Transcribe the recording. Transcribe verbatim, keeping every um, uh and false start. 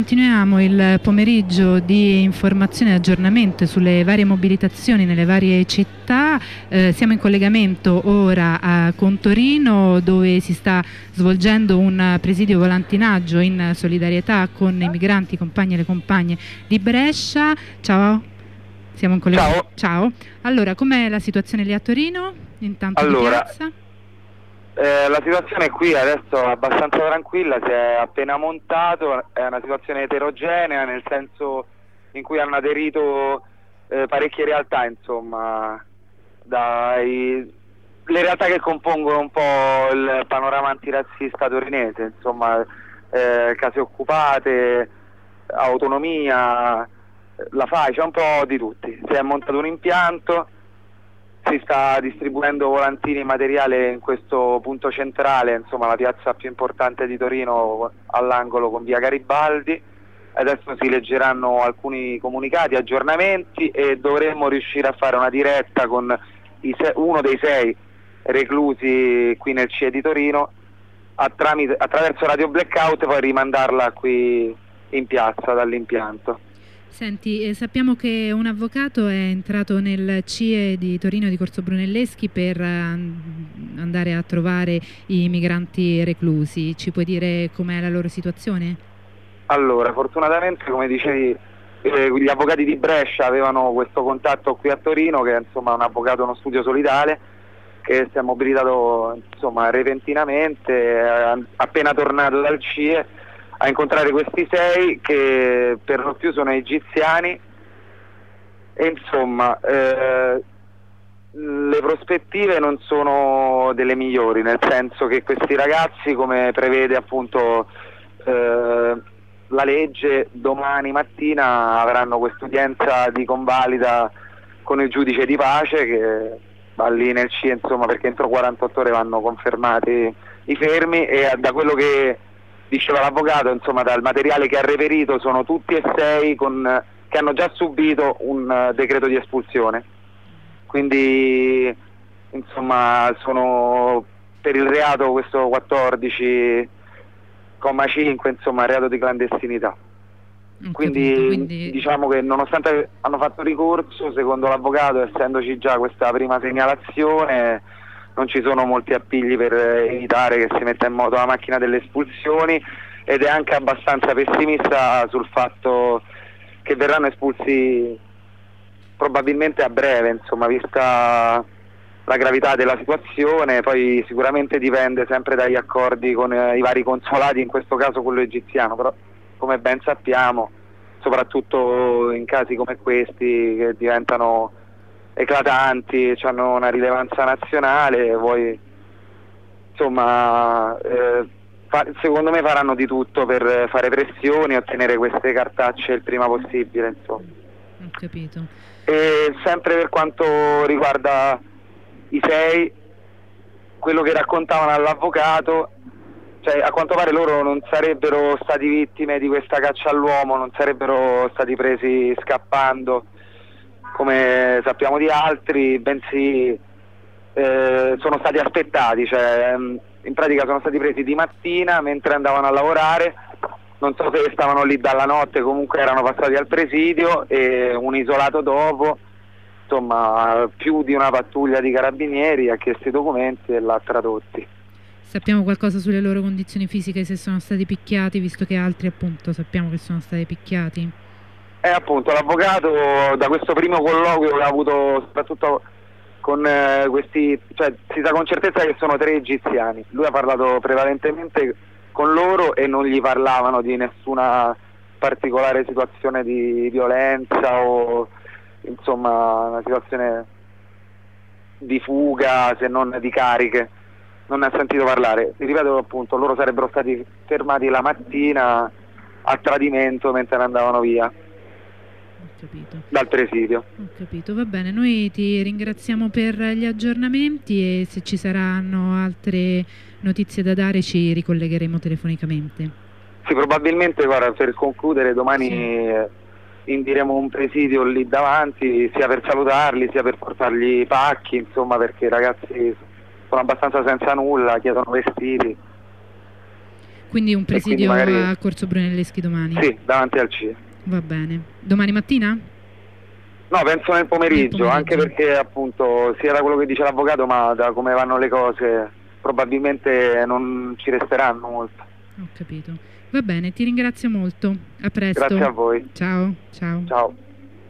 Continuiamo il pomeriggio di informazione e aggiornamento sulle varie mobilitazioni nelle varie città. Eh, siamo in collegamento ora a, con Torino, dove si sta svolgendo un presidio volantinaggio in solidarietà con i migranti, i compagni e le compagne di Brescia. Ciao. Siamo in collegamento. Ciao. Ciao. Allora, com'è la situazione lì a Torino? Intanto allora, di piazza? Eh, la situazione qui adesso è abbastanza tranquilla, si è appena montato, è una situazione eterogenea, nel senso in cui hanno aderito eh, parecchie realtà, insomma, dai, le realtà che compongono un po' il panorama antirazzista torinese, insomma, eh, case occupate, autonomia, la F A I, c'è un po' di tutti. Si è montato un impianto, si sta distribuendo volantini e materiale in questo punto centrale, insomma la piazza più importante di Torino, all'angolo con via Garibaldi. Adesso si leggeranno alcuni comunicati, aggiornamenti, e dovremmo riuscire a fare una diretta con i se- uno dei sei reclusi qui nel C I E di Torino a tramite, attraverso Radio Blackout, e poi rimandarla qui in piazza dall'impianto. Senti, eh, sappiamo che un avvocato è entrato nel C I E di Torino di Corso Brunelleschi per uh, andare a trovare i migranti reclusi. Ci puoi dire com'è la loro situazione? Allora, fortunatamente, come dicevi, eh, gli avvocati di Brescia avevano questo contatto qui a Torino, che è insomma un avvocato, uno studio solidale, che si è mobilitato insomma repentinamente, eh, appena tornato dal C I E, a incontrare questi sei che per lo più sono egiziani, e insomma eh, le prospettive non sono delle migliori, nel senso che questi ragazzi, come prevede appunto eh, la legge, domani mattina avranno quest'udienza di convalida con il giudice di pace, che va lì nel C I E, insomma, perché entro quarantotto ore vanno confermati i fermi, e da quello che diceva l'avvocato, insomma, dal materiale che ha reperito, sono tutti e sei con, che hanno già subito un uh, decreto di espulsione. Quindi, insomma, sono per il reato questo quattordici comma cinque, insomma, reato di clandestinità. Quindi, capito, quindi diciamo che nonostante hanno fatto ricorso, secondo l'avvocato, essendoci già questa prima segnalazione, non ci sono molti appigli per evitare che si metta in moto la macchina delle espulsioni, ed è anche abbastanza pessimista sul fatto che verranno espulsi probabilmente a breve, insomma, vista la gravità della situazione. Poi sicuramente dipende sempre dagli accordi con eh, i vari consolati, in questo caso quello egiziano, però come ben sappiamo, soprattutto in casi come questi che diventano eclatanti, hanno una rilevanza nazionale, poi insomma eh, fa, secondo me faranno di tutto per fare pressioni e ottenere queste cartacce il prima possibile, insomma. Ho capito. E sempre per quanto riguarda i sei, quello che raccontavano all'avvocato, cioè a quanto pare loro non sarebbero stati vittime di questa caccia all'uomo, non sarebbero stati presi scappando come sappiamo di altri, bensì eh, sono stati aspettati, cioè in pratica sono stati presi di mattina mentre andavano a lavorare, non so se stavano lì dalla notte, comunque erano passati al presidio, e un isolato dopo, insomma, più di una pattuglia di carabinieri ha chiesto i documenti e l'ha tradotti. Sappiamo qualcosa sulle loro condizioni fisiche, se sono stati picchiati, visto che altri appunto sappiamo che sono stati picchiati? Eh, appunto, l'avvocato da questo primo colloquio che ha avuto soprattutto con eh, questi, cioè si sa con certezza che sono tre egiziani, lui ha parlato prevalentemente con loro e non gli parlavano di nessuna particolare situazione di violenza o insomma una situazione di fuga, se non di cariche, non ne ha sentito parlare. Ti ripeto, appunto, loro sarebbero stati fermati la mattina a tradimento mentre andavano via. Capito. Dal presidio. Ho capito, va bene, noi ti ringraziamo per gli aggiornamenti, e se ci saranno altre notizie da dare ci ricollegheremo telefonicamente. Sì, probabilmente, guarda, per concludere, domani sì. indiremo un presidio lì davanti, sia per salutarli sia per portargli i pacchi, insomma, perché i ragazzi sono abbastanza senza nulla, chiedono vestiti. Quindi un presidio magari... a Corso Brunelleschi domani? Sì, davanti al C I E. Va bene. Domani mattina? No, penso nel pomeriggio, nel pomeriggio, anche perché appunto sia da quello che dice l'avvocato, ma da come vanno le cose probabilmente non ci resteranno molto. Ho capito. Va bene, ti ringrazio molto. A presto. Grazie a voi. Ciao, ciao. Ciao.